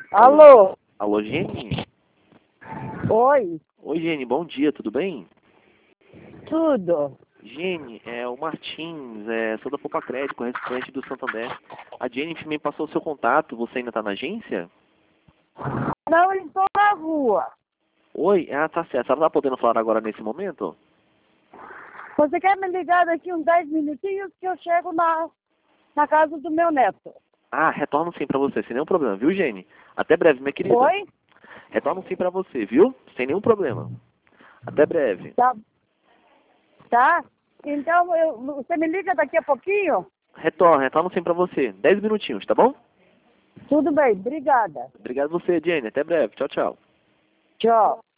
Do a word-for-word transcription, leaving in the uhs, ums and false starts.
Alô? Alô, Gene? Oi? Oi, Gene, bom dia, tudo bem? Tudo? Gene, é o Martins, é, sou da Poupa Crédito, correspondente do Santander. A Jennifer me passou o seu contato, você ainda está na agência? Não, eu estou na rua. Oi, ah, tá certo. Você não está podendo falar agora nesse momento? Você quer me ligar daqui uns dez minutinhos que eu chego na, na casa do meu neto? Ah, retorno sim pra você, sem nenhum problema, viu, Gene? Até breve, minha querida. Oi? Retorno sim pra você, viu? Sem nenhum problema. Até breve. Tá. Tá? Então, eu, você me liga daqui a pouquinho? Retorno, retorno sim pra você. Dez minutinhos, tá bom? Tudo bem, obrigada. Obrigado a você, Jenny. Até breve. Tchau, tchau. Tchau.